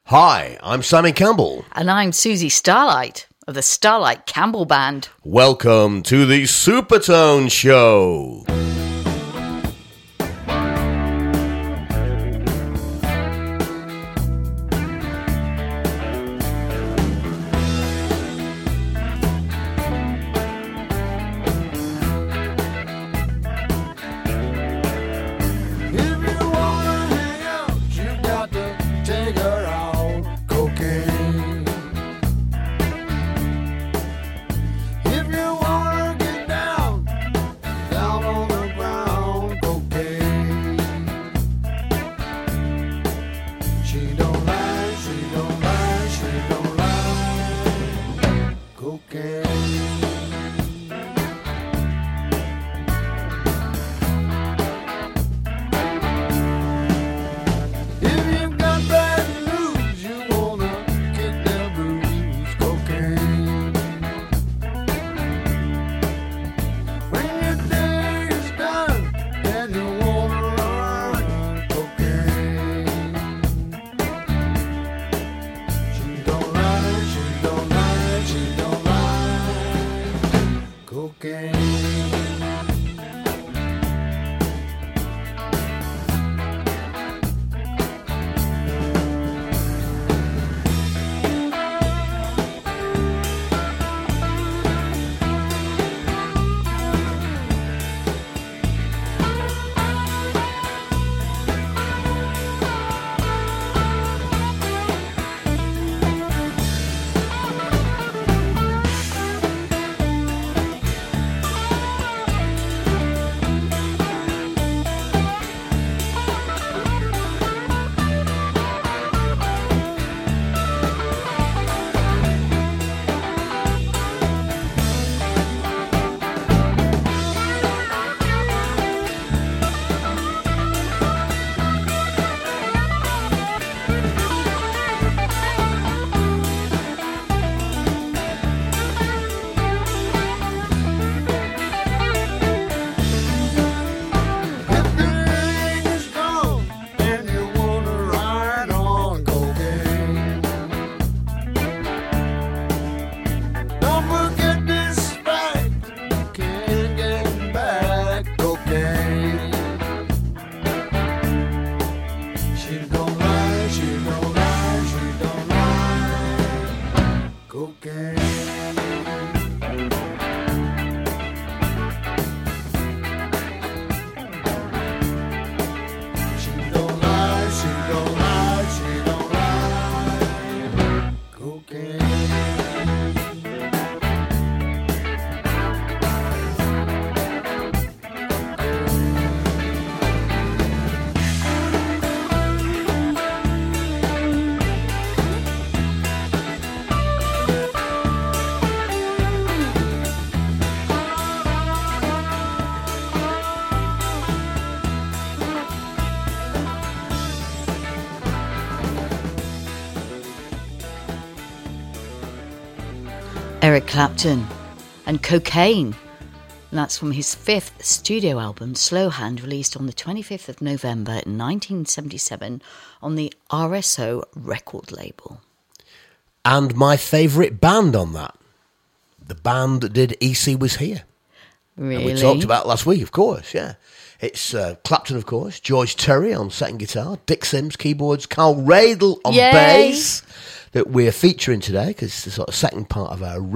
Hi, I'm Simon Campbell. And I'm Susie Starlight of the Starlight Campbell Band. Welcome to the Supertone Show. Eric Clapton and Cocaine. And that's from his fifth studio album, Slow Hand, released on the 25th of November 1977 on the RSO record label. And my favourite band on that, the band that did EC Was Here. Really? And we talked about last week, of course, yeah. It's Clapton, of course, George Terry on second guitar, Dick Sims keyboards, Carl Radle on bass, that we're featuring today because it's the sort of second part of our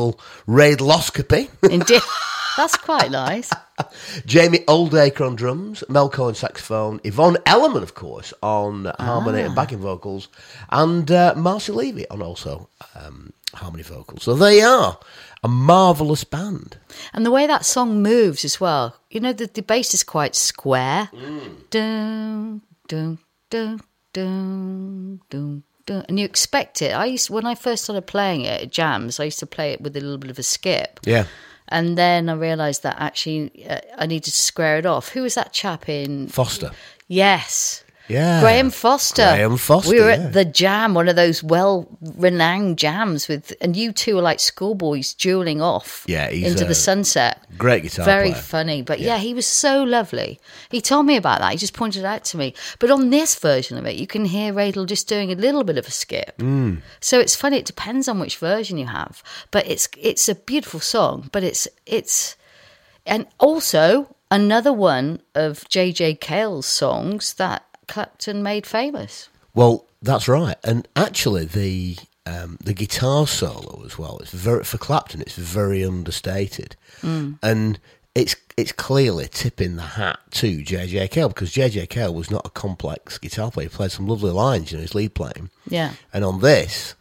Radloscopy. Indeed. That's quite nice. Jamie Oldacre on drums, Mel Cohen saxophone, Yvonne Elliman, of course, on harmony and backing vocals, and Marcy Levy on also harmony vocals. So there you are, a marvellous band. And the way that song moves as well, you know, the bass is quite square. Dun, dun, dun, dun, dun. And you expect it. When I first started playing it at jams, I used to play it with a little bit of a skip. Yeah. And then I realised that actually I needed to square it off. Who was that chap in? Foster. Yes. Yeah. Graham Foster. Graham Foster, We were yeah. at the Jam, one of those well-renowned jams and you two were like schoolboys dueling off Yeah, he's into the sunset. Great guitar Very player. funny. But yeah, he was so lovely. He told me about that. He just pointed it out to me. But on this version of it, you can hear Radel just doing a little bit of a skip. So it's funny. It depends on which version you have. But it's a beautiful song. But it's and also another one of J.J. Cale's songs that Clapton made famous. Well, that's right. And actually, the guitar solo as well. It's for Clapton. It's very understated, and it's clearly tipping the hat to J.J. Cale, because J.J. Cale was not a complex guitar player. He played some lovely lines, his lead playing. Yeah. And on this,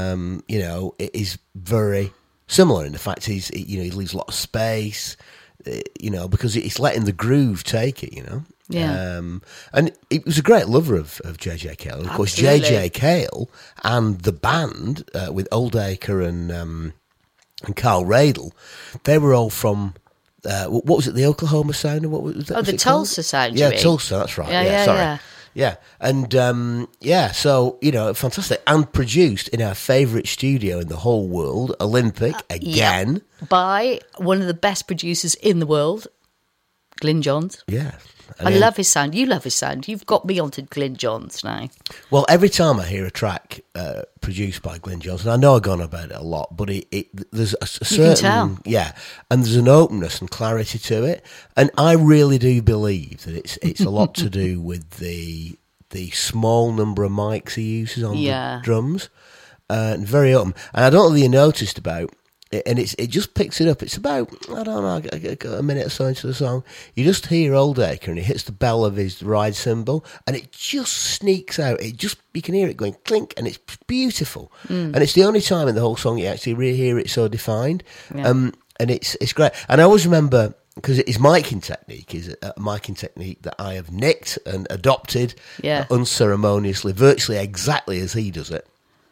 it is very similar in the fact he leaves a lot of space, because he's letting the groove take it, Yeah. And he was a great lover of J.J. Cale. And of course, J.J. Cale and the band with Oldacre and Carl Radel, they were all from, what was it, the Oklahoma Sound? Or what was that? Oh, the Tulsa Sound, Yeah, you mean? Tulsa, that's right. Yeah, Sorry. yeah. Yeah, and so, fantastic. And produced in our favourite studio in the whole world, Olympic, again. Yep. By one of the best producers in the world, Glyn Johns. Yeah. I love his sound. You love his sound. You've got me onto Glyn Johns now. Well, every time I hear a track produced by Glyn Johns, and I know I've gone about it a lot, but there's a certain... You can tell. Yeah, and there's an openness and clarity to it. And I really do believe that it's a lot to do with the small number of mics he uses on the drums. And very open. And I don't know if you noticed about... And it just picks it up. It's about, I don't know, a minute or so into the song. You just hear Oldacre and he hits the bell of his ride cymbal and it just sneaks out. You can hear it going clink and it's beautiful. And it's the only time in the whole song you actually really hear it so defined. Yeah. And it's great. And I always remember, because his miking technique is a miking technique that I have nicked and adopted unceremoniously, virtually exactly as he does it.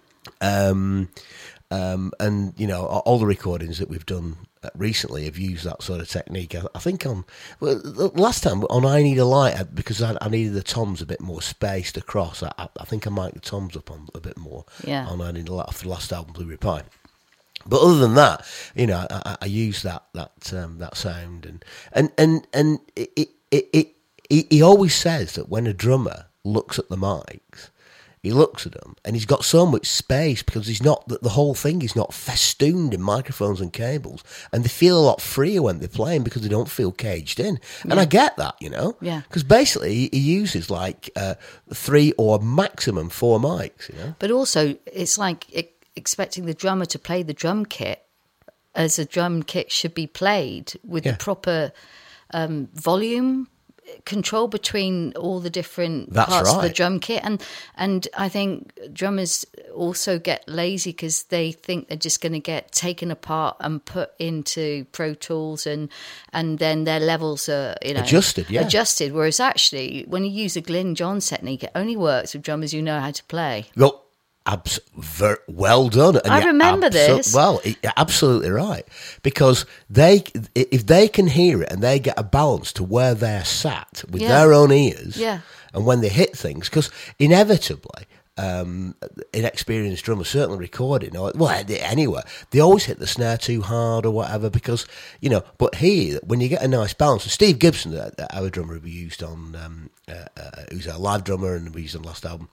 And all the recordings that we've done recently have used that sort of technique. I think last time on I Need a Light, because I needed the toms a bit more spaced across. I think I mic'd the toms up on a bit more on I Need a Light after the last album, Blue Reply. But other than that, I use that sound and he always says that when a drummer looks at the mics, he looks at them and he's got so much space because the whole thing is not festooned in microphones and cables, and they feel a lot freer when they're playing because they don't feel caged in. Yeah. And I get that, because basically he uses like 3 or maximum 4 mics, But also it's like expecting the drummer to play the drum kit as a drum kit should be played with the proper volume control between all the different parts of the drum kit, and I think drummers also get lazy because they think they're just going to get taken apart and put into Pro Tools, and then their levels are adjusted. Whereas actually, when you use a Glyn Johns technique, it only works with drummers who know how to play. Well, well done. And I remember this. Well, you're absolutely right, because if they can hear it and they get a balance to where they're sat with their own ears, and when they hit things, because inevitably, inexperienced drummers, certainly recording, anywhere, they always hit the snare too hard or whatever, because, but here, when you get a nice balance, and Steve Gibson, our drummer we used on, who's our live drummer and we used on the last album,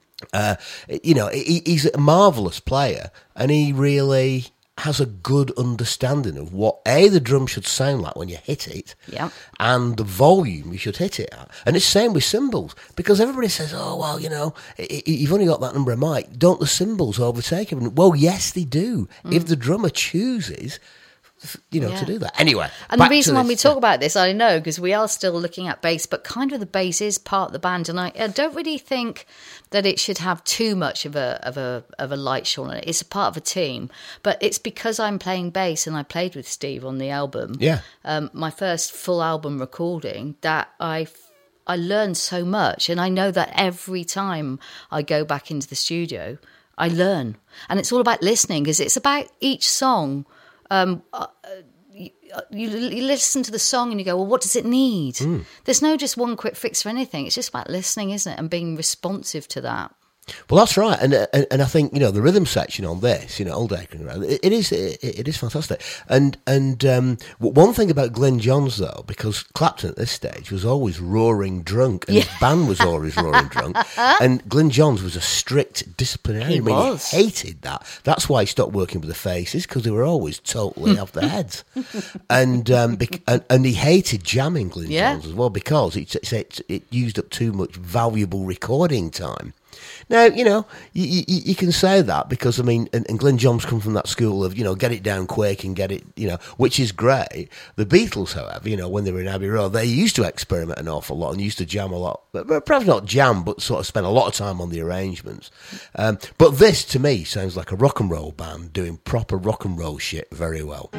he's a marvellous player, and he really has a good understanding of what the drum should sound like when you hit it, and the volume you should hit it at. And it's the same with cymbals, because everybody says, you've only got that number of mic, don't the cymbals overtake everything? Well, yes, they do. If the drummer chooses to do that. Anyway. And the reason when we talk about this, I know, because we are still looking at bass, but kind of the bass is part of the band, and I don't really think that it should have too much of a light shone on it. It's a part of a team, but it's because I'm playing bass and I played with Steve on the album. Yeah. My first full album recording, that I learned so much, and I know that every time I go back into the studio, I learn, and it's all about listening, because it's about each song. you listen to the song and you go, well, what does it need? There's no just one quick fix for anything. It's just about listening, isn't it? And being responsive to that. Well, that's right, and I think the rhythm section on this, Old Acre Road, it is fantastic. And one thing about Glyn Johns though, because Clapton at this stage was always roaring drunk, and his band was always roaring drunk, and Glyn Johns was a strict disciplinarian. He hated that. That's why he stopped working with the Faces, because they were always totally off their heads, and he hated jamming Glyn Johns as well, because it used up too much valuable recording time. Now, you can say that because, and Glyn Johns come from that school of, get it down quick and get it, which is great. The Beatles, however, when they were in Abbey Road, they used to experiment an awful lot and used to jam a lot. But perhaps not jam, but sort of spend a lot of time on the arrangements. But this, to me, sounds like a rock and roll band doing proper rock and roll shit very well.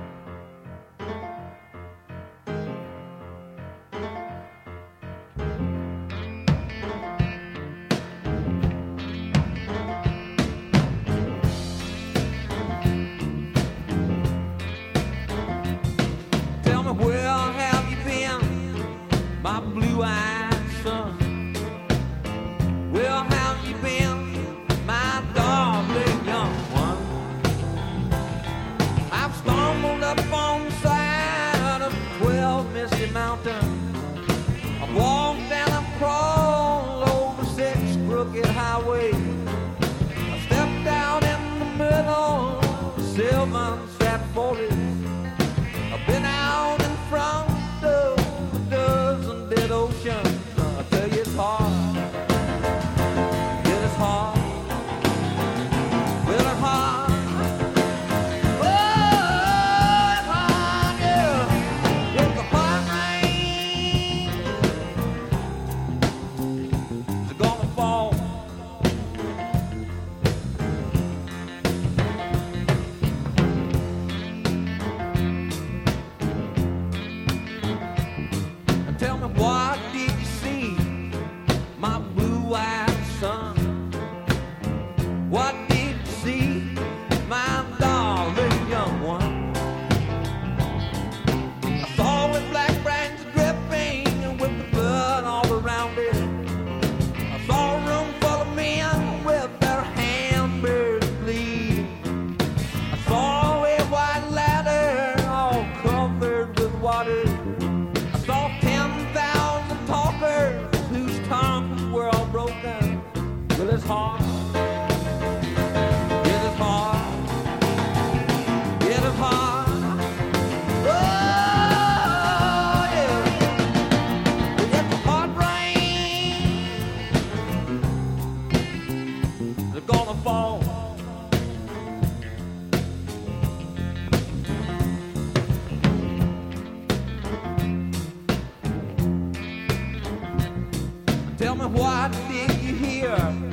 Tell me, what did you hear,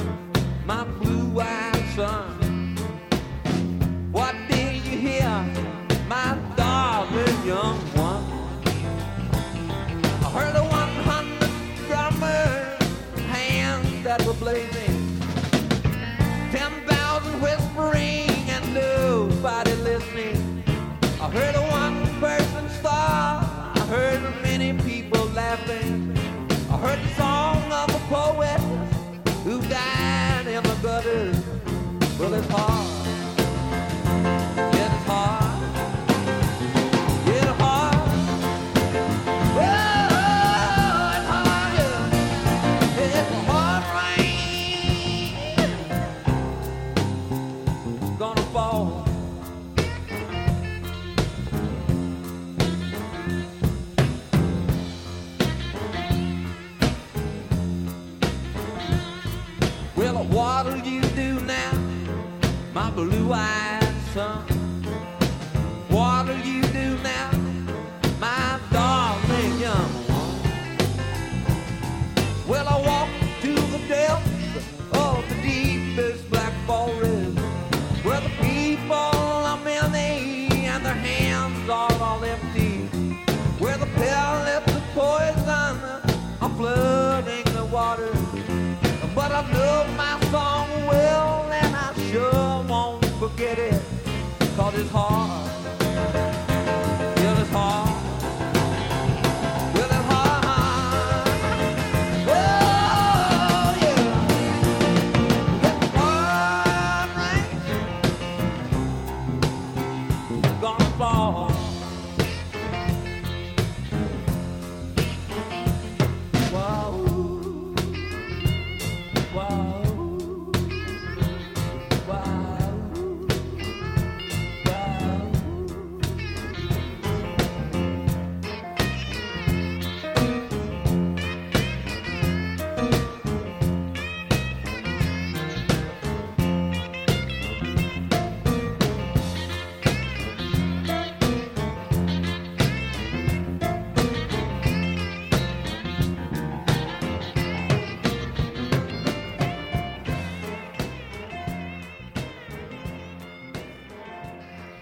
my blue-eyed son? What did you hear, my darling young one? I heard 100 drummers, hands that were blazing, 10,000 whispering and nobody listening. I heard a one-person star, I heard many people laughing. I heard the song of a poet who died in the gutter. Well, it's hard. Yeah, it's hard. Yeah, it's hard. Oh, it's hard, yeah. It's a hard rain. It's gonna fall. Well, what'll you do now, my blue-eyed son? What'll you do now, my darling young one? Well, I walk to the depths of the deepest black forest, where the people are many and their hands are all empty, where the pellets of poison are flooding the water. But I love my song well, and I sure won't forget it, 'cause it's hard.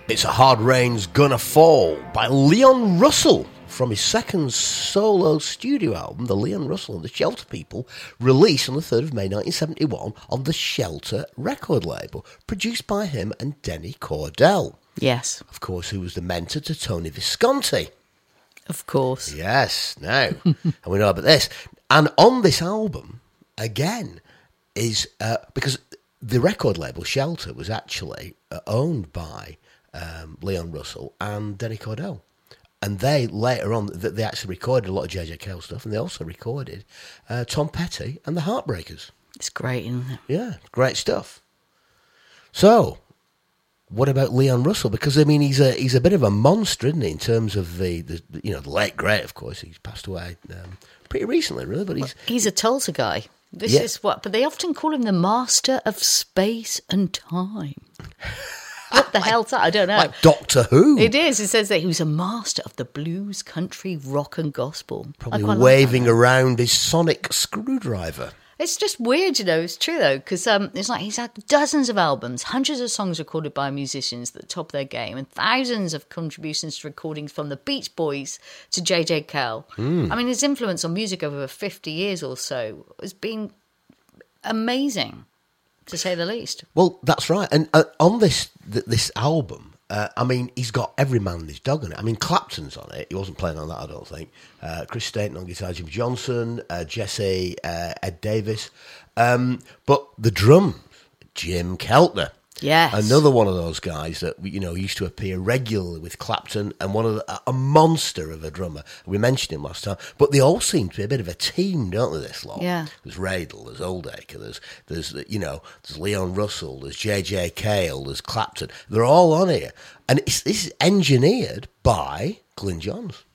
It's A Hard Rain's Gonna Fall by Leon Russell from his second solo studio album, The Leon Russell and the Shelter People, released on the 3rd of May 1971 on the Shelter record label, produced by him and Denny Cordell. Yes. Of course, who was the mentor to Tony Visconti. Of course. Yes, now, and we know about this. And on this album, again, is because the record label Shelter was actually owned by Leon Russell and Denny Cordell. And they, later on, they actually recorded a lot of J.J. Cale stuff, and they also recorded Tom Petty and the Heartbreakers. It's great, isn't it? Yeah, great stuff. So, what about Leon Russell? Because, I mean, he's a bit of a monster, isn't he, in terms of the late great, of course. He's passed away pretty recently, really, but he's a Tulsa guy. But they often call him the master of space and time. What the hell's that? I don't know. Like Doctor Who. It is. It says that he was a master of the blues, country, rock and gospel. Probably waving around his sonic screwdriver. It's just weird, It's true, though, because it's like he's had dozens of albums, hundreds of songs recorded by musicians at the top of their game, and thousands of contributions to recordings from the Beach Boys to J.J. Cale. I mean, his influence on music over 50 years or so has been amazing, to say the least. Well, that's right. And on this album, I mean, he's got every man and his dog on it. I mean, Clapton's on it. He wasn't playing on that, I don't think. Chris Stainton on guitar, Jim Johnson, Jesse, Ed Davis. But the drums, Jim Keltner. Yes. Another one of those guys that, used to appear regularly with Clapton, and a monster of a drummer. We mentioned him last time. But they all seem to be a bit of a team, don't they, this lot? Yeah. There's Radel, there's Oldacre, there's Leon Russell, there's J.J. Cale, there's Clapton. They're all on here. And this is engineered by Glyn Johns.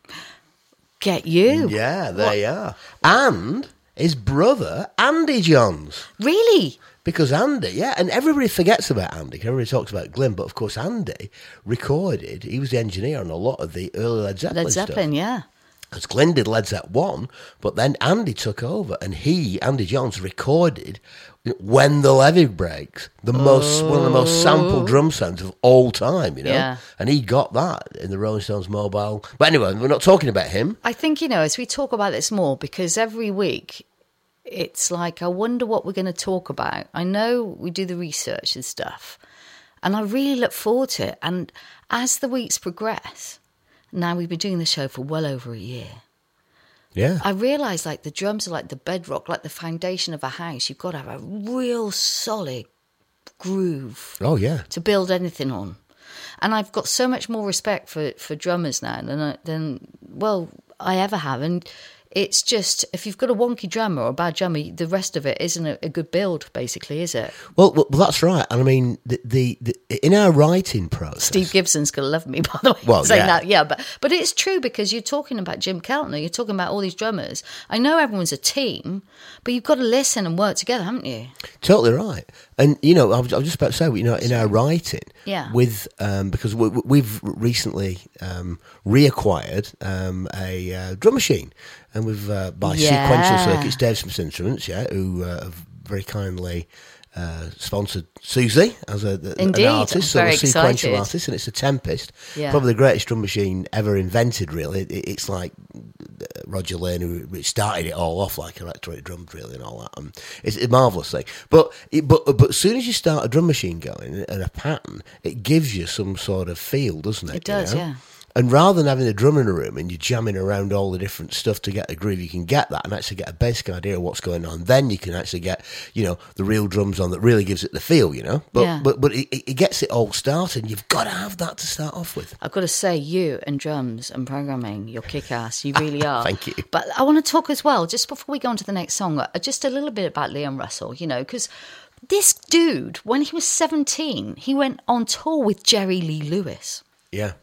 Get you. Yeah, they are. And his brother, Andy Johns. Really? Because Andy, and everybody forgets about Andy. Everybody talks about Glyn, but of course Andy recorded, he was the engineer on a lot of the early Led Zeppelin stuff. Yeah. Because Glyn did Led Zeppelin 1, but then Andy took over, and Andy Johns, recorded When the Levee Breaks, one of the most sampled drum sounds of all time, Yeah. And he got that in the Rolling Stones mobile. But anyway, we're not talking about him. I think, as we talk about this more, because every week it's like, I wonder what we're going to talk about. I know we do the research and stuff, and I really look forward to it. And as the weeks progress, now we've been doing the show for well over a year. Yeah. I realise, like, the drums are like the bedrock, like the foundation of a house. You've got to have a real solid groove. Oh, yeah. To build anything on. And I've got so much more respect for drummers now than I ever have. And it's just, if you've got a wonky drummer or a bad drummer, the rest of it isn't a good build, basically, is it? Well, that's right. And I mean, the in our writing process, Steve Gibson's going to love me, by the way, saying that. Yeah, but it's true, because you're talking about Jim Keltner, you're talking about all these drummers. I know everyone's a team, but you've got to listen and work together, haven't you? Totally right. And, I was just about to say, in our writing, with because we've recently reacquired a drum machine. And we've, by Sequential Circuits, Dave Smith Instruments, who have very kindly sponsored Susie as an artist, so a sequential artist, and it's a Tempest, probably the greatest drum machine ever invented. Really, it's like Roger Lane who started it all off, like electronic drums, really, and all that. And it's a marvelous thing. But as soon as you start a drum machine going and a pattern, it gives you some sort of feel, doesn't it? It does, yeah. And rather than having a drummer in a room and you're jamming around all the different stuff to get a groove, you can get that and actually get a basic idea of what's going on. Then you can actually get, the real drums on that really gives it the feel, But it gets it all started. You've got to have that to start off with. I've got to say, you and drums and programming, you're kick-ass. You really are. Thank you. But I want to talk as well, just before we go on to the next song, just a little bit about Leon Russell, because this dude, when he was 17, he went on tour with Jerry Lee Lewis. Yeah.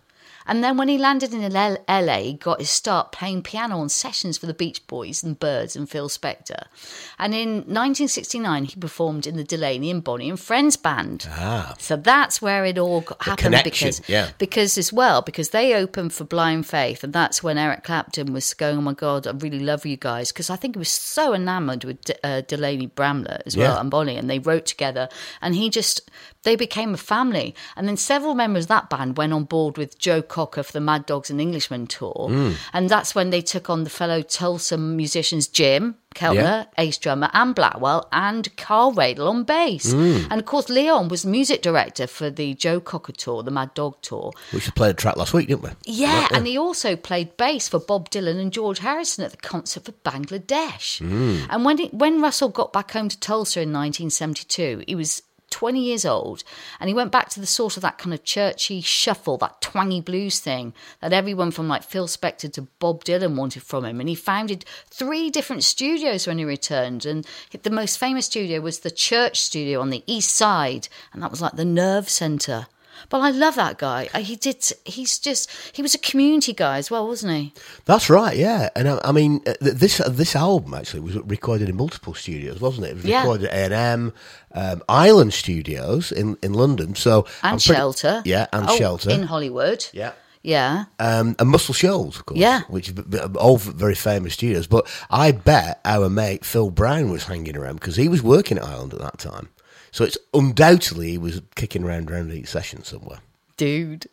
And then when he landed in LA, he got his start playing piano on sessions for the Beach Boys and Byrds and Phil Spector. And in 1969, he performed in the Delaney and Bonnie and Friends band. So that's where it all happened because they opened for Blind Faith, and that's when Eric Clapton was going, oh my God, I really love you guys, because I think he was so enamoured with Delaney Bramlett as well, and Bonnie, and they wrote together, and they became a family. And then several members of that band went on board with Joe Cocker for the Mad Dogs and Englishmen tour, and that's when they took on the fellow Tulsa musicians Jim Keltner, ace drummer, and Blackwell, and Carl Radle on bass. And of course, Leon was music director for the Joe Cocker tour, the Mad Dog tour. Which we played a track last week, didn't we? Yeah, and he also played bass for Bob Dylan and George Harrison at the concert for Bangladesh. And when Russell got back home to Tulsa in 1972, he was 20 years old, and he went back to the sort of that kind of churchy shuffle, that twangy blues thing that everyone from like Phil Spector to Bob Dylan wanted from him. And he founded 3 different studios when he returned, and the most famous studio was the Church Studio on the East Side, and that was like the Nerve Centre. But I love that guy. He was a community guy as well, wasn't he? That's right, yeah. And I mean, this album actually was recorded in multiple studios, wasn't it? It was recorded at A&M, Island Studios in London. And Shelter. Yeah, and Shelter. In Hollywood. Yeah. Yeah. And Muscle Shoals, of course. Yeah. Which are all very famous studios. But I bet our mate Phil Brown was hanging around because he was working at Island at that time. So it's undoubtedly he was kicking around each session somewhere. Dude.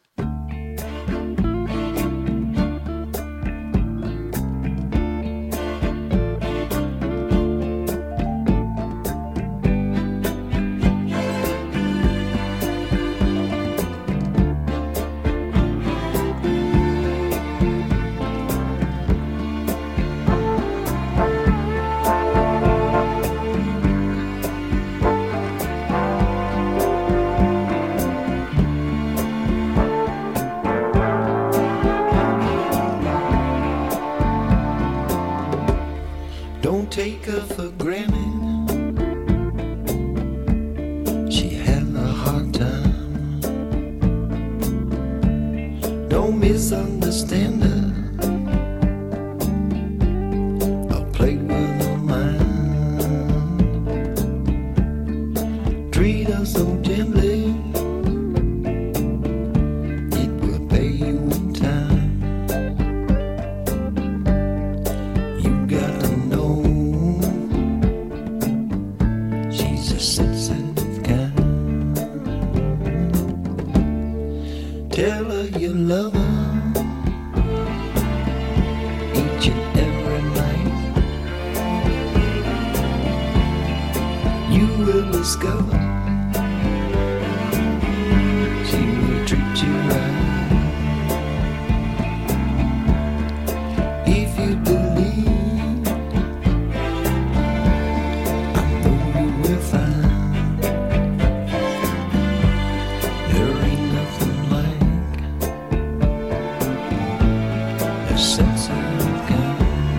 Take her for granted. She had a hard time. Don't misunderstand her. I'll play with her mind. Treat her so gently. It will pay you in time. You gotta know. Tell her you love her each and every night. You will discover she will treat you right. If you believe, I know you will find. There ain't nothing like a sense of God.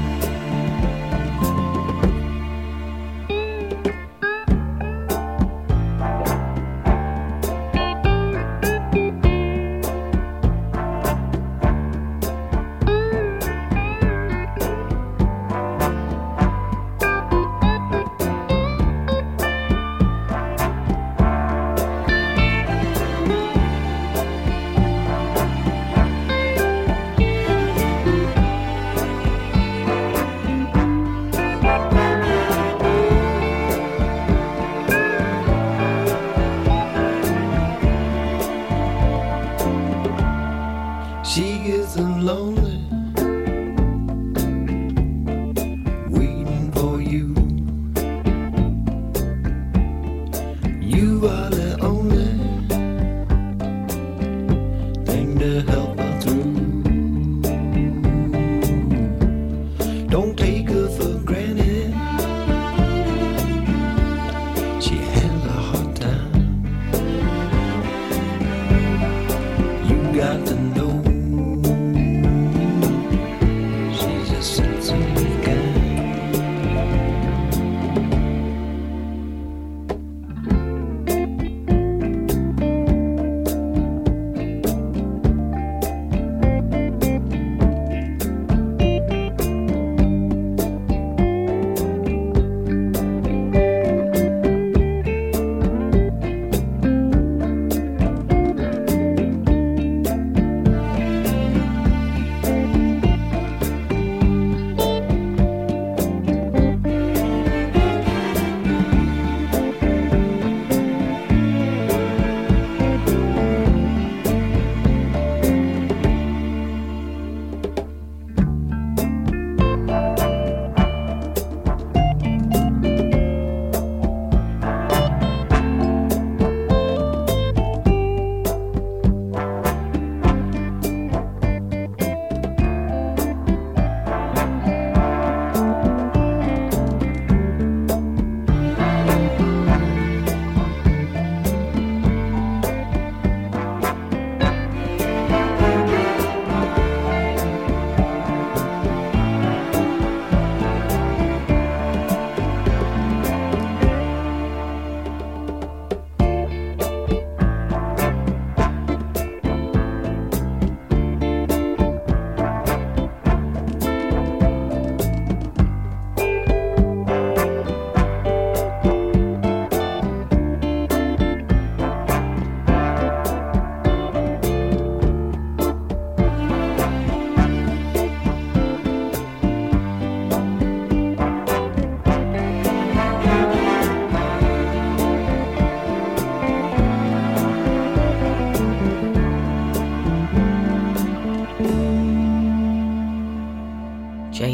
She gets lonely, waiting for you. You are the only thing to help her through. Don't take her for granted. She has a hard time. You got to know.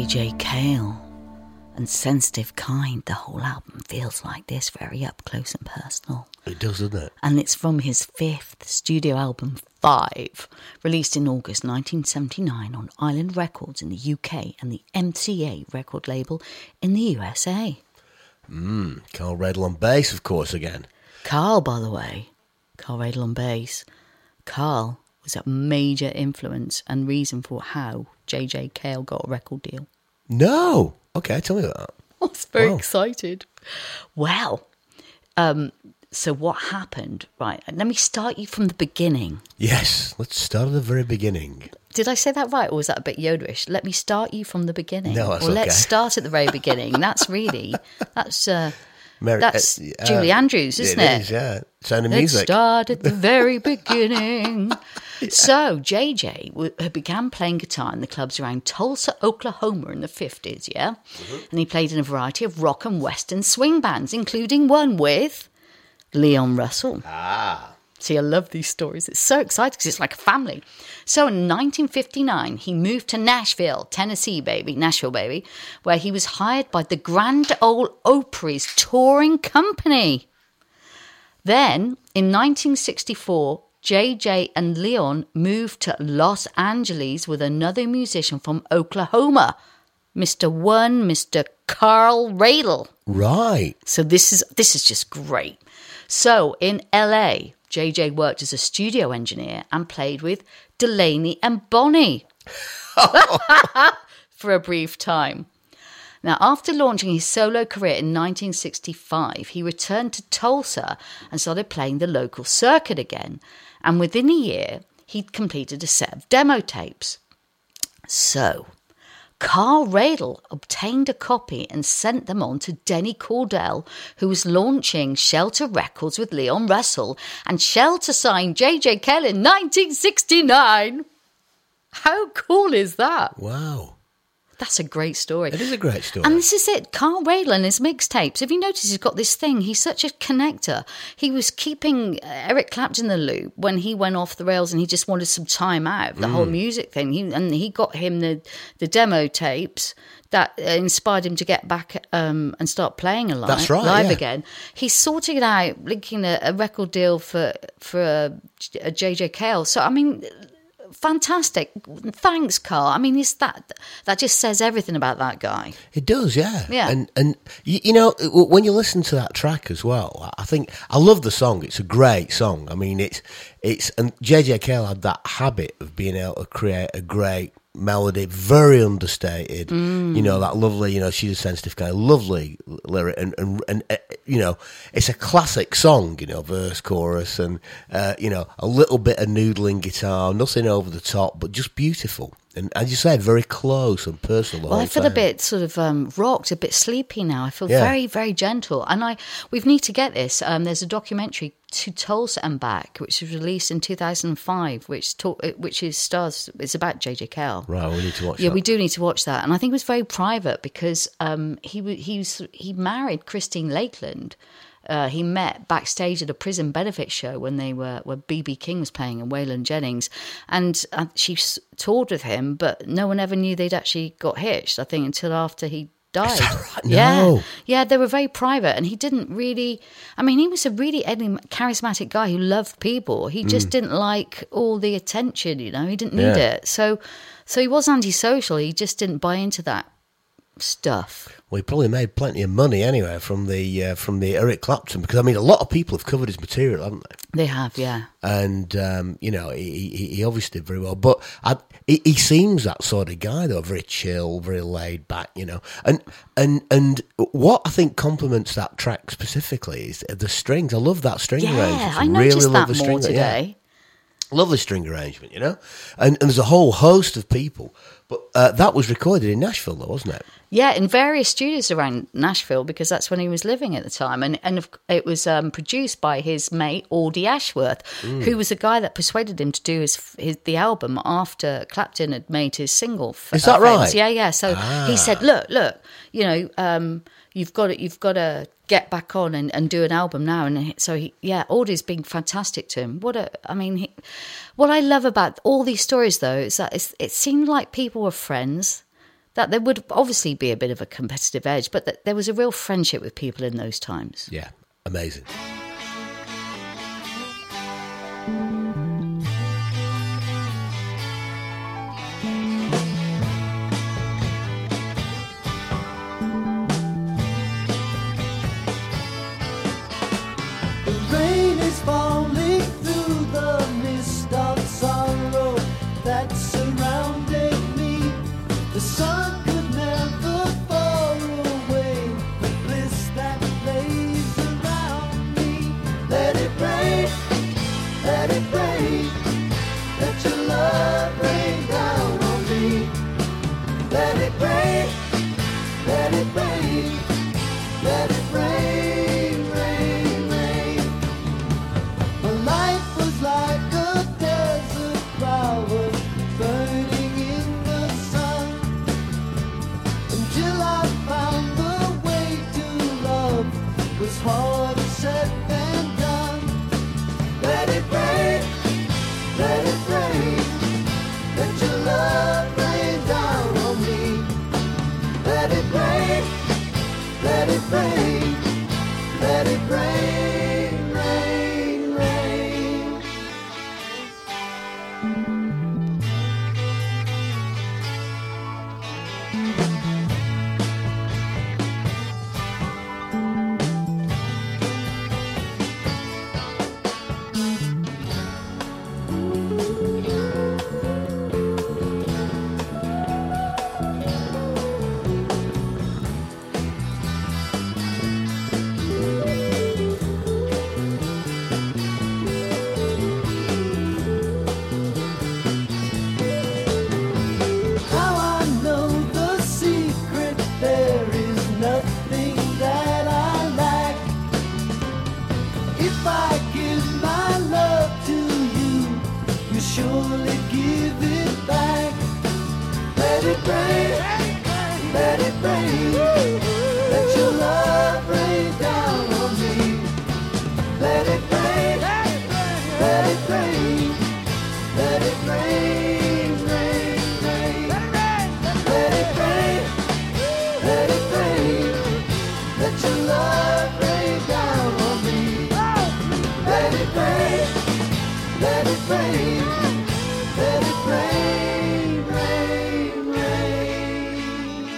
J.J. Cale and Sensitive Kind. The whole album feels like this, very up close and personal. It does, doesn't it? And it's from his 5th studio album, 5, released in August 1979 on Island Records in the UK and the MCA record label in the USA. Carl Radle on bass, of course, again. Carl, by the way, Carl Radle on bass. Carl was a major influence and reason for how J.J. Cale got a record deal. No! Okay, tell me about that. I was very excited. Well, so what happened? Right, let me start you from the beginning. Yes, let's start at the very beginning. Did I say that right, or was that a bit Yodelish? Let me start you from the beginning. No, that's or let's okay. start at the very beginning. That's Julie Andrews, isn't it? It is, yeah. Sound of Music. Let's start at the very beginning. So JJ began playing guitar in the clubs around Tulsa, Oklahoma in the 50s, yeah? Mm-hmm. And he played in a variety of rock and western swing bands, including one with Leon Russell. Ah. See, I love these stories. It's so exciting because it's like a family. So in 1959, he moved to Nashville, Tennessee, Nashville, baby, where he was hired by the Grand Ole Opry's touring company. Then, in 1964, JJ and Leon moved to Los Angeles with another musician from Oklahoma, Mr. Carl Radle. Right. So this is just great. So in LA, JJ worked as a studio engineer and played with Delaney and Bonnie for a brief time. Now, after launching his solo career in 1965, he returned to Tulsa and started playing the local circuit again. And within a year, he'd completed a set of demo tapes. So, Carl Radle obtained a copy and sent them on to Denny Cordell, who was launching Shelter Records with Leon Russell, and Shelter signed J.J. Cale in 1969. How cool is that? Wow. That's a great story. It is a great story. And this is it. Carl Radle and his mixtapes. Have you noticed he's got this thing? He's such a connector. He was keeping Eric Clapton in the loop when he went off the rails and he just wanted some time out, the whole music thing. He got him the demo tapes that inspired him to get back and start playing live. That's right, live yeah. again. He's sorting it out, linking a record deal for a J.J. Cale. So, I mean, fantastic. Thanks, Carl. I mean, that just says everything about that guy. It does, yeah. Yeah. And you know, when you listen to that track as well, I love the song. It's a great song. I mean, it's and J.J. Cale had that habit of being able to create a great melody, very understated. You know, that lovely, you know, She's a Sensitive Kind, lovely lyric, and you know, it's a classic song, you know, verse, chorus, and you know, a little bit of noodling guitar, nothing over the top, but just beautiful. And as you said, very close and personal. Well, I feel a bit sort of rocked, a bit sleepy now. I feel very, very gentle. And we need to get this. There's a documentary, To Tulsa and Back, which was released in 2005, which it's about J.J. Cale. Right, we need to watch that. Yeah, we do need to watch that. And I think it was very private because he married Christine Lakeland. He met backstage at a prison benefit show when B.B. King was playing and Waylon Jennings, and she toured with him, but no one ever knew they'd actually got hitched, I think, until after he died. Is that right? No. Yeah, they were very private, and he didn't really, I mean, he was a really charismatic guy who loved people. He just didn't like all the attention, you know, he didn't need it. So he was antisocial, he just didn't buy into that stuff. Well, he probably made plenty of money anyway from the Eric Clapton, because I mean, a lot of people have covered his material, haven't they? They have, yeah. And you know, he obviously did very well. But he seems that sort of guy, though, very chill, very laid back, you know. And what I think complements that track specifically is the strings. I love that string arrangement. Yeah, I noticed that more today. Yeah. Lovely string arrangement, you know. And there's a whole host of people. But that was recorded in Nashville, though, wasn't it? Yeah, in various studios around Nashville, because that's when he was living at the time. And it was produced by his mate, Audie Ashworth, who was the guy that persuaded him to do the album after Clapton had made his single. Is that right? Yeah. So he said, look, you know, you've got to get back on and do an album now. And so Audie's been fantastic to him. What I love about all these stories, though, is that it seemed like people were friends. that there would obviously be a bit of a competitive edge, but that there was a real friendship with people in those times. Yeah, amazing. Falling through the mist of sorrow that surrounded me. The sun could never fall away, the bliss that lays around me. Let it rain, let it rain, let your love rain down on me. Let it rain, let it rain, let it rain, rain, rain. My life was like a desert flower burning in the sun, until I found the way to love was harder said than done. Let it rain, let it rain, let your love rain down on me. Let it rain, let it rain, let it rain, rain, rain. How I know the secret, there is nothing that I lack. If I give my love to you, you surely give it back. Let it rain, let it rain, let your love rain down on me. Let it rain, let it rain, let it rain, rain, rain. Let it rain, let it rain, let your love rain down on me. Let it rain, let it rain, let it rain, rain, rain.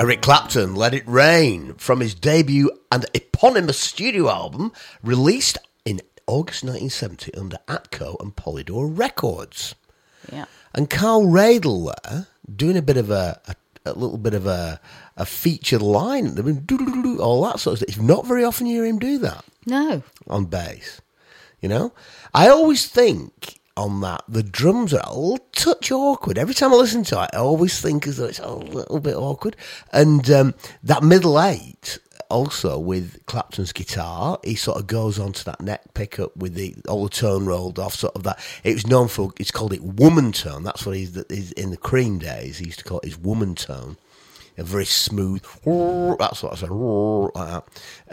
Eric Clapton, Let It Rain, from his debut and eponymous studio album, released in August 1970 under Atco and Polydor Records. Yeah. And Carl Radle there, doing a bit of a little bit of a featured line, all that sort of stuff. Not very often you hear him do that. No. On bass, you know? I always think on that, the drums are a little touch awkward. Every time I listen to it, I always think as though it's a little bit awkward. And that middle eight, also with Clapton's guitar, he sort of goes on to that neck pickup with all the tone rolled off, sort of that. It was known for, it's called it woman tone. That's what he's in the Cream days, he used to call it his woman tone. A very smooth, that's what I said, like that.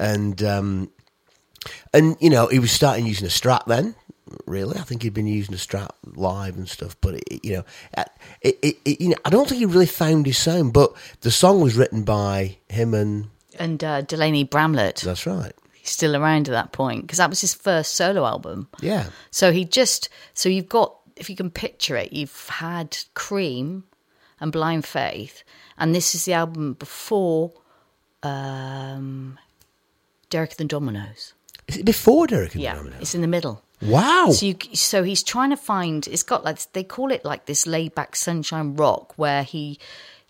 And you know, he was starting using a Strat then. Really, I think he'd been using a Strat live and stuff, but you know, I don't think he really found his sound. But the song was written by him and Delaney Bramlett. That's right. He's still around at that point because that was his first solo album. Yeah. So you've got, if you can picture it, you've had Cream and Blind Faith, and this is the album before Derek and the Dominoes. Is it before Derek and the Dominoes? Yeah, it's in the middle. Wow. So he's trying to find, it's got like, they call it like this laid back sunshine rock where he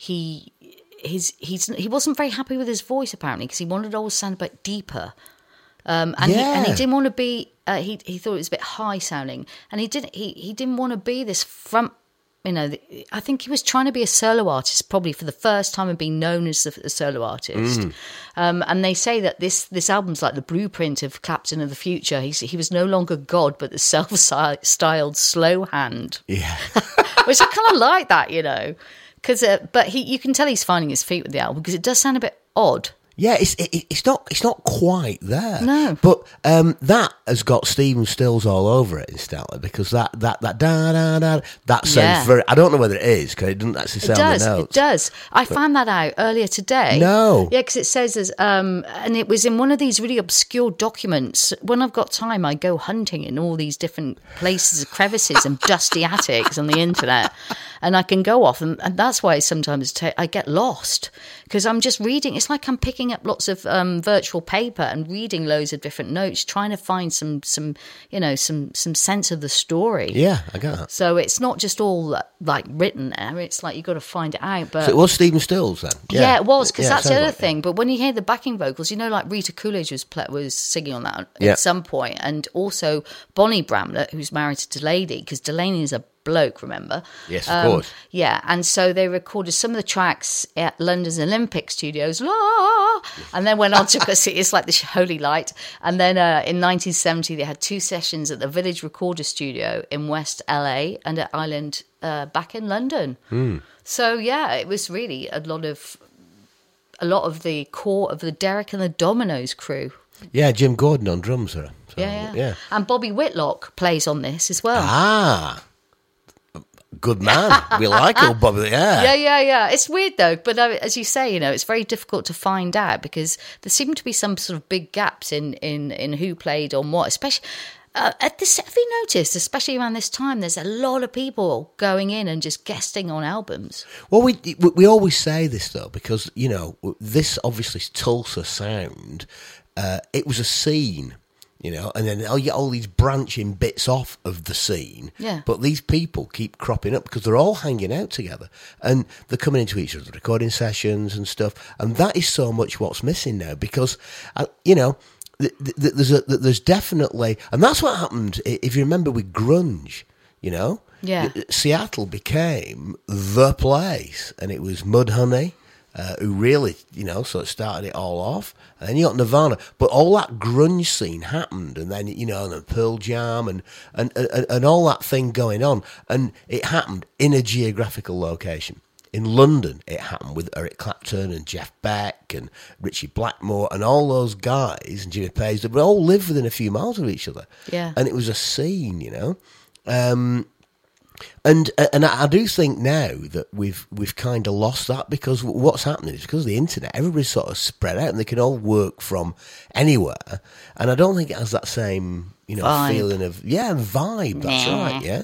wasn't very happy with his voice apparently because he wanted it all to sound a bit deeper. And he didn't want to be, he thought it was a bit high sounding, and he didn't want to be this front, you know, I think he was trying to be a solo artist probably for the first time and being known as a solo artist. And they say that this album's like the blueprint of Clapton of the future. He was no longer God, but the self-styled slow hand. Yeah. Which I kind of like that, you know. But you can tell he's finding his feet with the album because it does sound a bit odd. Yeah, it's not quite there. No, but that has got Stephen Stills all over it incidentally, because that da da da that sounds very. I don't know whether it is because it doesn't actually sound the notes. It does. I found that out earlier today. No, yeah, because it says and it was in one of these really obscure documents. When I've got time, I go hunting in all these different places, crevices, and dusty attics on the internet, and I can go off, and that's why sometimes I get lost because I'm just reading. It's like I'm picking up lots of virtual paper and reading loads of different notes, trying to find some sense of the story. Yeah, I got that. So it's not just all like written there. It's like you got to find it out. But so it was Stephen Stills then. Yeah, it was, because that's the other thing. But when you hear the backing vocals, you know, like Rita Coolidge was singing on that at some point, and also Bonnie Bramlett, who's married to Delaney, because Delaney is a bloke, remember? Yes, of course. Yeah, and so they recorded some of the tracks at London's Olympic Studios, and then went on to, it's like the Holy Light. And then in 1970, they had 2 sessions at the Village Recorder Studio in West LA and at Island back in London. So yeah, it was really a lot of the core of the Derek and the Dominoes crew. Yeah, Jim Gordon on drums, sir. So, yeah. And Bobby Whitlock plays on this as well. Ah. Good man. We like old Bobby. Yeah. It's weird though, but as you say, you know, it's very difficult to find out because there seem to be some sort of big gaps in who played on what. Especially have you noticed? Especially around this time, there's a lot of people going in and just guesting on albums. Well, we always say this though because you know this obviously Tulsa sound. It was a scene. You know, and then you get all these branching bits off of the scene. Yeah. But these people keep cropping up because they're all hanging out together and they're coming into each other's recording sessions and stuff. And that is so much what's missing now because, you know, there's definitely, and that's what happened. If you remember with grunge, you know, Seattle became the place, and it was Mudhoney. Who really, you know, sort of started it all off. And then you got Nirvana. But all that grunge scene happened. And then, you know, the Pearl Jam and all that thing going on. And it happened in a geographical location. In London, it happened with Eric Clapton and Jeff Beck and Richie Blackmore and all those guys and Jimmy Page. They all lived within a few miles of each other. Yeah. And it was a scene, you know. And I do think now that we've kind of lost that because what's happening is because of the internet, everybody's sort of spread out and they can all work from anywhere. And I don't think it has that same, you know, vibe. Feeling of vibe. That's right, yeah.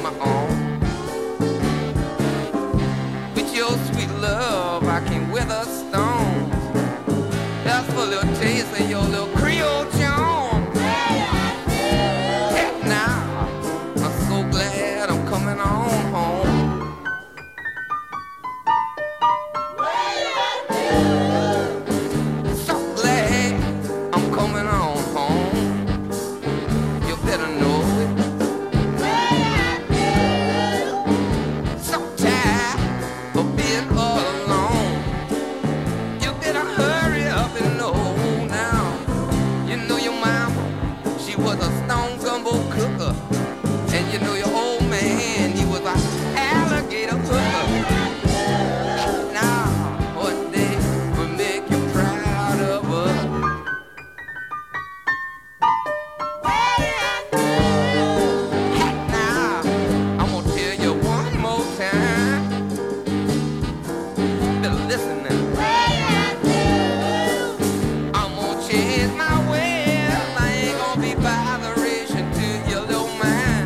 my own. With your sweet love, I can wither stones. That's for a little taste of your little Creole charm. Heck now, I'm so glad I'm coming on home. So glad I'm coming on home. You better know it. So tired of being all alone. You better hurry up and know now. You know your mama, she was a stone gumbo cooker. And you know your old man, he was an alligator hooker. Now, one day we'll make you proud of us. Heck now, I'm gonna tell you one more time. Better listen now. I'm gonna change my ways. I ain't gonna be botheration to your little mind.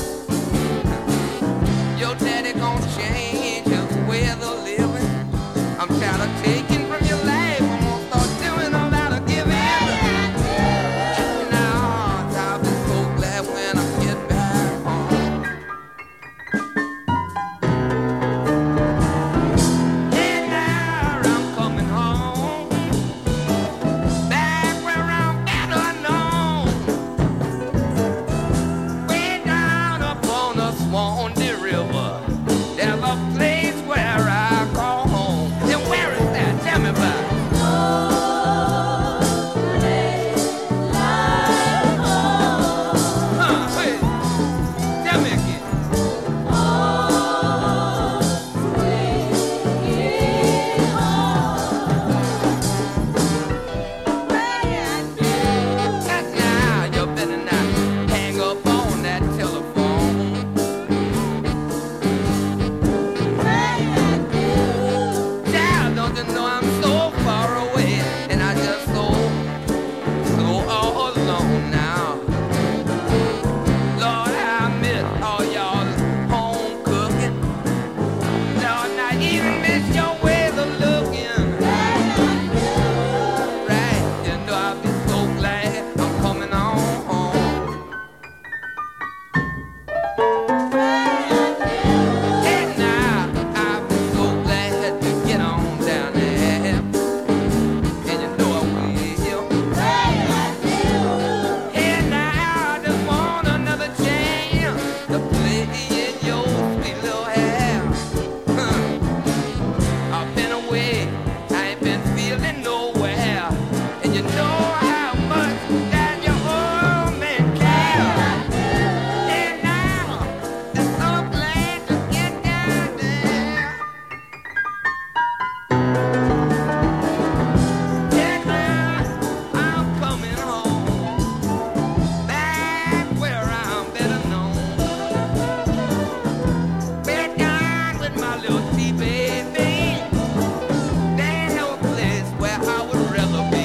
Your daddy gonna change his ways of living. I'm tired of taking from your life. I'm gonna start doing a lot of giving. Now, I'll be so glad when I get back home. And now I'm coming home, back where I'm better known. Way down upon the Swanee River, there's a place where I call home. And where is that? Tell me about it. Wait. Tell me again. Now you better not hang up on that telephone. Child, don't you know I'm so far away, and I just so all alone now. Lord, I miss all y'all home cooking. Lord, I even miss your ways of looking. Right, you know I'll be so glad I'm coming on home. And now I'll be so glad to get on down there. And you know I will. And now I just want another chance to play in your sweet little hair. I've been away, I ain't been feeling nowhere. And you know how much that your old man cares. And now I'm so glad to get down there. Yeah, now I'm coming home, back where I'm better known. Back down with my little tea baby. There's no place where I would rather be.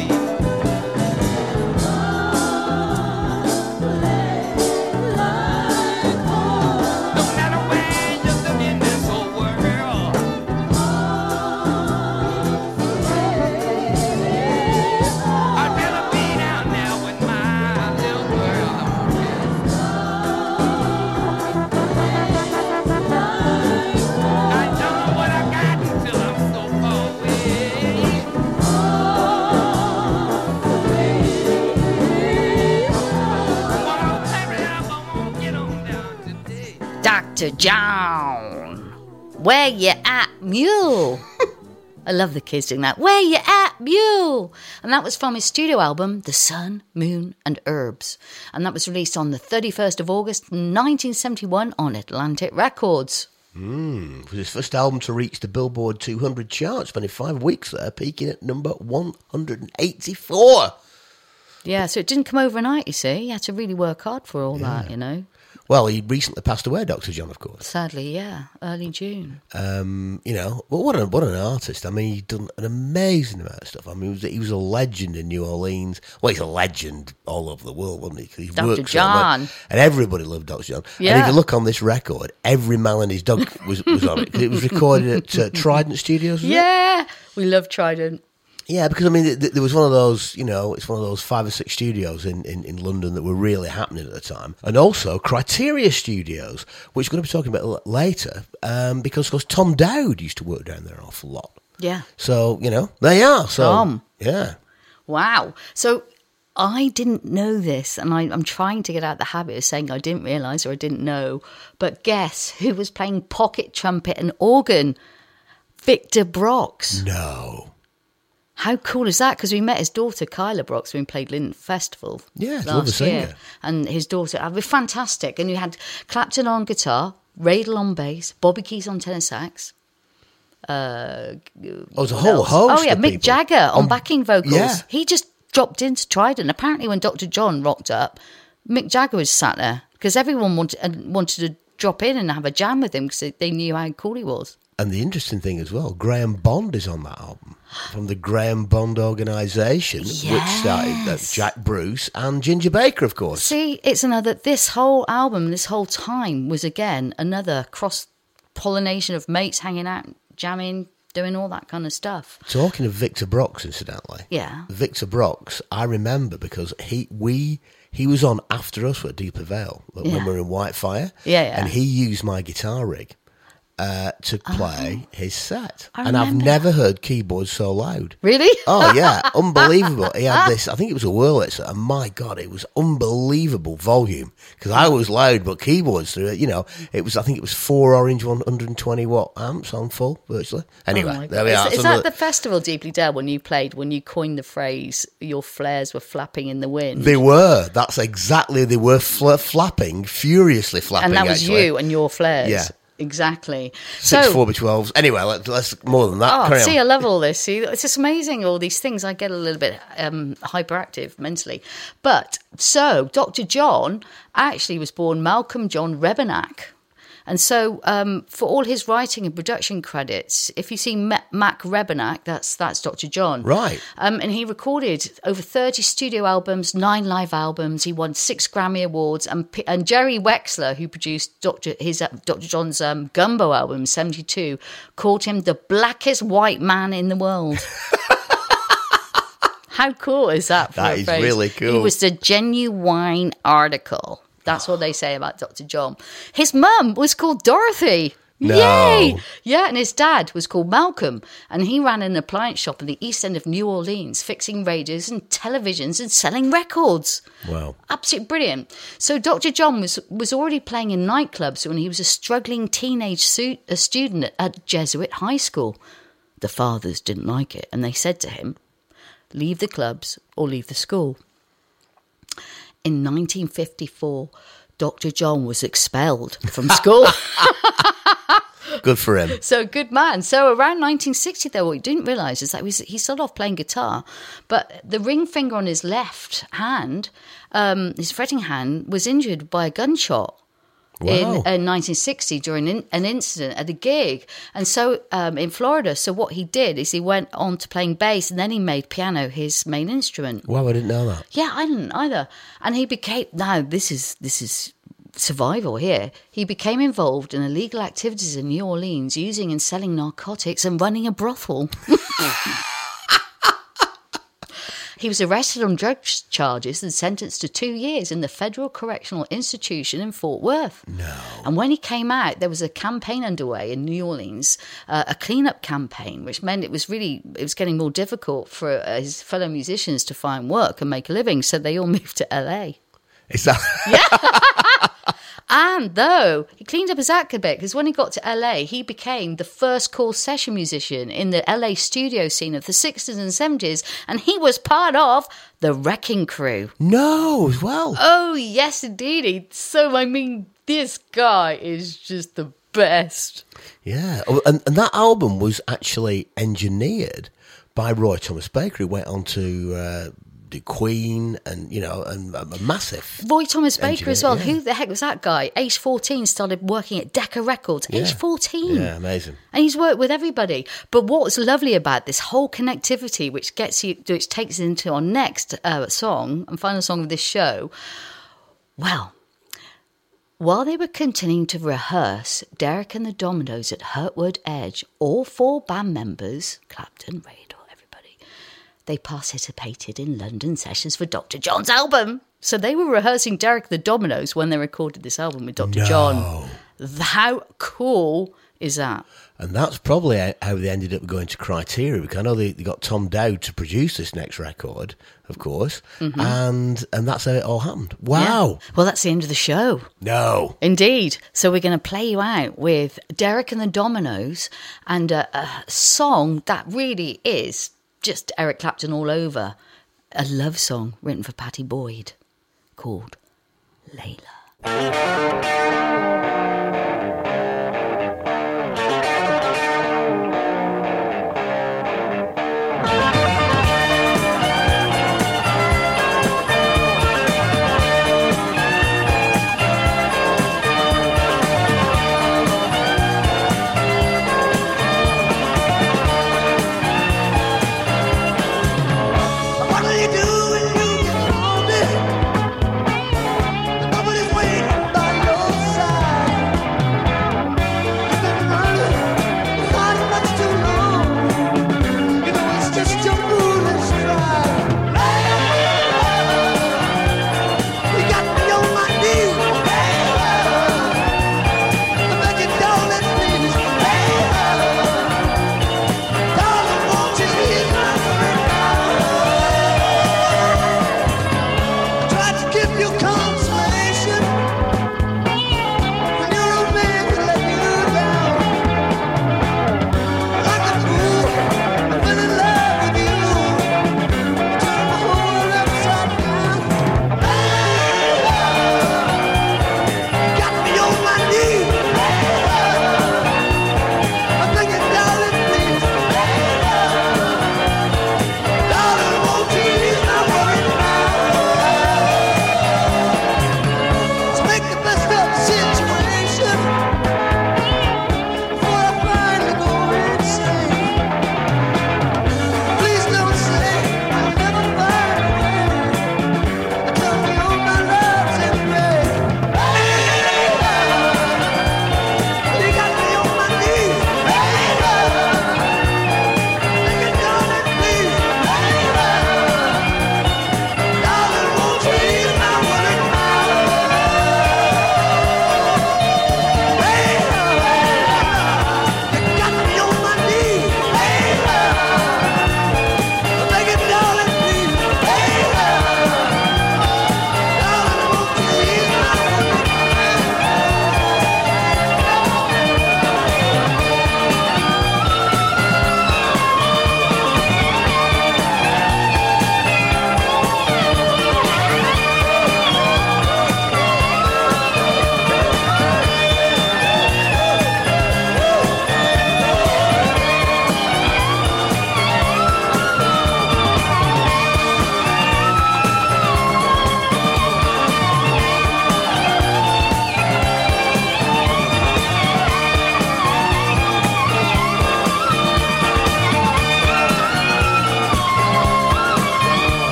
No matter where you live in this whole world, I'd rather be down there with my little girl. I don't know what I got until I'm so far away. Wanna hurry up, I wanna get on down today. Dr. John, where you at, mule? I love the kids doing that. Where you at, mule? And that was from his studio album, The Sun, Moon and Herbs. And that was released on the 31st of August, 1971 on Atlantic Records. It was his first album to reach the Billboard 200 chart, spending 5 weeks there, peaking at number 184. Yeah, so it didn't come overnight, you see. You had to really work hard for all that, you know. Well, he recently passed away, Dr. John, of course. Sadly, yeah, early June. Well, what an artist. I mean, he's done an amazing amount of stuff. I mean, he was a legend in New Orleans. Well, he's a legend all over the world, wasn't he? 'Cause he Dr. worked so John. much, and everybody loved Dr. John. Yeah. And if you look on this record, every Mal and his dog was on it. 'Cause it was recorded at Trident Studios, wasn't it? Yeah, we love Trident. Yeah, because I mean, there was one of those, it's one of those 5 or 6 studios in London that were really happening at the time, and also Criteria Studios, which we're going to be talking about later, because of course Tom Dowd used to work down there an awful lot. Yeah. So there you are. So Tom. yeah, Wow. So I didn't know this, and I'm trying to get out the habit of saying I didn't realise or I didn't know. But guess who was playing pocket trumpet and organ? Victor Brox. no, How cool is that? Because we met his daughter, Kyla Brox, when we played Linton Festival Yeah, love the last year. singer. And his daughter, it was fantastic. And you had Clapton on guitar, Radel on bass, Bobby Keys on tenor sax. it was a What whole else? host. Oh, yeah, of Mick people. Jagger on backing vocals. yeah. He just dropped into Trident. Apparently, when Dr. John rocked up, Mick Jagger was sat there because everyone wanted to drop in and have a jam with him because they knew how cool he was. And the interesting thing as well, Graham Bond is on that album from the Graham Bond organisation, which started Jack Bruce and Ginger Baker, of course. See, it's another. This whole album, this whole time was again another cross-pollination of mates hanging out, jamming, doing all that kind of stuff. Talking of Victor Brox, incidentally. Yeah. Victor Brox, I remember because he was on after us at Deeper Vale when we were in Whitefire. Yeah. And he used my guitar rig to play his set. I And I've remember. never heard keyboards so loud. Really? Oh, yeah, unbelievable. He had this, I think it was a Wurlitzer, and my God, it was unbelievable volume, because I was loud, but keyboards through it, it was, I think it was 4 orange 120 watt amps on full, virtually. Anyway, Oh my there we God. are. Is that the festival, Deeply Dead, when you coined the phrase, your flares were flapping in the wind? They were. That's exactly. They were flapping, furiously flapping. And that was actually. you and your flares. Yeah. Exactly. 6 So, 4x12s. Anyway, let's more than that. Carry see, on. I love all this. See, it's just amazing, all these things. I get a little bit hyperactive mentally. But, so, Dr. John actually was born Malcolm John Rebennack. And so, for all his writing and production credits, if you see Mac Rebennack, that's Dr. John. Right. And he recorded over 30 studio albums, 9 live albums. He won 6 Grammy Awards. And Jerry Wexler, who produced Dr. John's Gumbo album, 72, called him the blackest white man in the world. How cool is that? That is really cool. He was the genuine article. That's what they say about Dr. John. His mum was called Dorothy. No. Yay! Yeah, and his dad was called Malcolm, and he ran an appliance shop in the east end of New Orleans, fixing radios and televisions and selling records. Wow. Absolutely brilliant. So Dr. John was already playing in nightclubs when he was a struggling teenage student at Jesuit high school. The fathers didn't like it, and they said to him, leave the clubs or leave the school. In 1954, Dr. John was expelled from school. Good for him. So, good man. So, around 1960, though, what he didn't realise is that he started off playing guitar, but the ring finger on his left hand, his fretting hand, was injured by a gunshot. Wow. In 1960 during an incident at a gig. And so in Florida, so what he did is he went on to playing bass, and then he made piano his main instrument. Wow, I didn't know that. Yeah, I didn't either. And he became, now this is survival here. He became involved in illegal activities in New Orleans, using and selling narcotics and running a brothel. He was arrested on drug charges and sentenced to 2 years in the Federal Correctional Institution in Fort Worth. No. And when he came out, there was a campaign underway in New Orleans, a cleanup campaign, which meant it was getting more difficult for his fellow musicians to find work and make a living. So they all moved to LA. Is that? And though he cleaned up his act a bit, because when he got to LA, he became the first call session musician in the LA studio scene of the 60s and 70s, and he was part of the Wrecking Crew. No, as well. Oh, yes, indeed. So, I mean, this guy is just the best. Yeah. Oh, and that album was actually engineered by Roy Thomas Baker, who went on to the Queen, and and a massive Roy Thomas Baker engineer, as well. yeah. Who the heck was that guy? Age 14, started working at Decca Records. Age 14. Yeah, amazing. And he's worked with everybody. But what's lovely about this whole connectivity, which takes us into our next song and final song of this show, well, while they were continuing to rehearse Derek and the Dominoes at Hurtwood Edge, all 4 band members, Clapton, Radle, everybody, they participated in London sessions for Dr. John's album. So they were rehearsing Derek the Dominoes when they recorded this album with Dr. John. How cool is that? And that's probably how they ended up going to Criteria, because I know they got Tom Dowd to produce this next record, of course, and that's how it all happened. Wow. Yeah. Well, that's the end of the show. No. Indeed. So we're going to play you out with Derek and the Dominoes and a song that really is just Eric Clapton all over. A love song written for Pattie Boyd called Layla.